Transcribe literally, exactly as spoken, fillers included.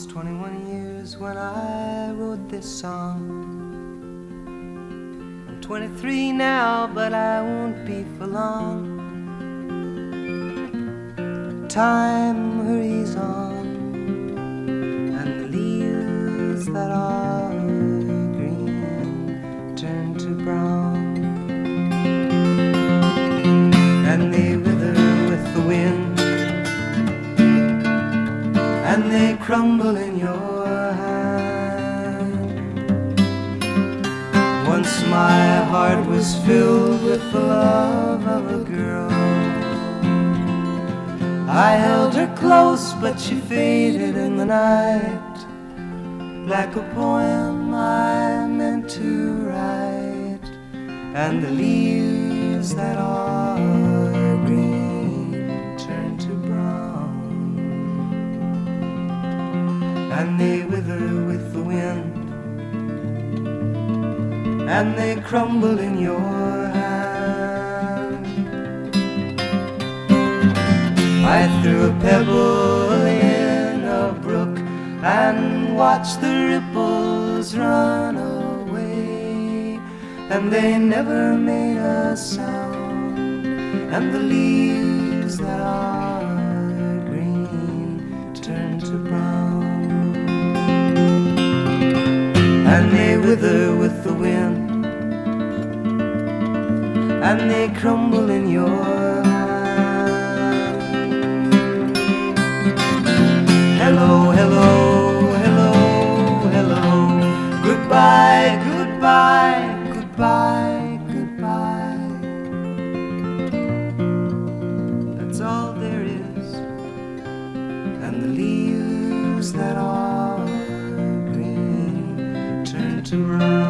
was twenty-one years when I wrote this song. I'm twenty-three now, but I won't be for long. Time hurries on, and the leaves that are green turn to brown, and they wither with the wind, and they crumble in your hand. Once my heart was filled with the love of a girl. I held her close, but she faded in the night, like a poem I meant to write. And the leaves that are green turn to brown, and they wither with the wind, and they crumble in your hand. I threw a pebble in a brook and watched the ripples run away, and they never made a sound. And the leaves that are green turn to brown, and they wither with the wind, and they crumble in your hand. Hello, hello, hello, hello. Goodbye, goodbye, goodbye, goodbye. That's all there is. And the leaves that are green turn to brown.